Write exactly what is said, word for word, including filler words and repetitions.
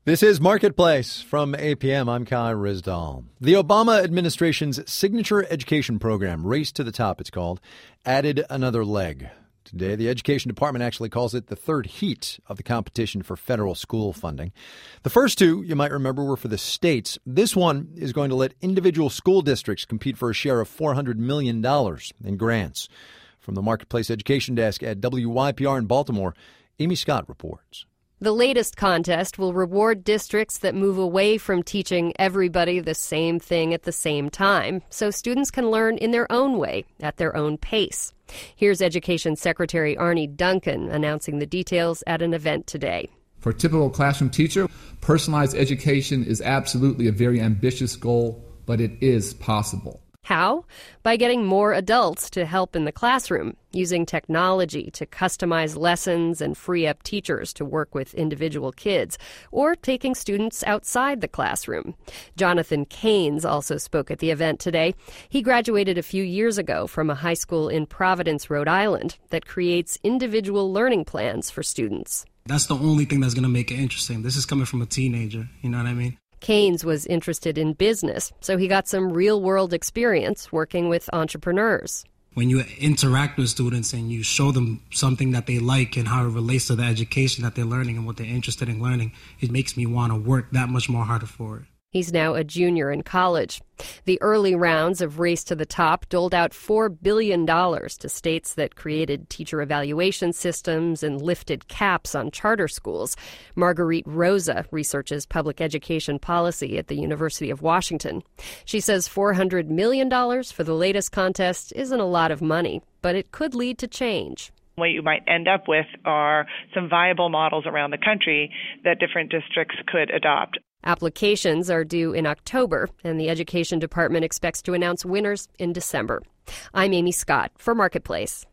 This is Marketplace from A P M. I'm Kai Rizdal. The Obama administration's signature education program, Race to the Top it's called, added another leg. Today, the Education Department actually calls it the third heat of the competition for federal school funding. The first two, you might remember, were for the states. This one is going to let individual school districts compete for a share of four hundred million dollars in grants. From the Marketplace Education Desk at W Y P R in Baltimore, Amy Scott reports. The latest contest will reward districts that move away from teaching everybody the same thing at the same time, so students can learn in their own way, at their own pace. Here's Education Secretary Arne Duncan announcing the details at an event today. For a typical classroom teacher, personalized education is absolutely a very ambitious goal, but it is possible. How? By getting more adults to help in the classroom, using technology to customize lessons and free up teachers to work with individual kids, or taking students outside the classroom. Jonathan Keynes also spoke at the event today. He graduated a few years ago from a high school in Providence, Rhode Island, that creates individual learning plans for students. That's the only thing that's going to make it interesting. This is coming from a teenager, you know what I mean? Keynes was interested in business, so he got some real-world experience working with entrepreneurs. When you interact with students and you show them something that they like and how it relates to the education that they're learning and what they're interested in learning, it makes me want to work that much more harder for it. He's now a junior in college. The early rounds of Race to the Top doled out four billion dollars to states that created teacher evaluation systems and lifted caps on charter schools. Marguerite Rosa researches public education policy at the University of Washington. She says four hundred million dollars for the latest contest isn't a lot of money, but it could lead to change. What you might end up with are some viable models around the country that different districts could adopt. Applications are due in October, and the Education Department expects to announce winners in December. I'm Amy Scott for Marketplace.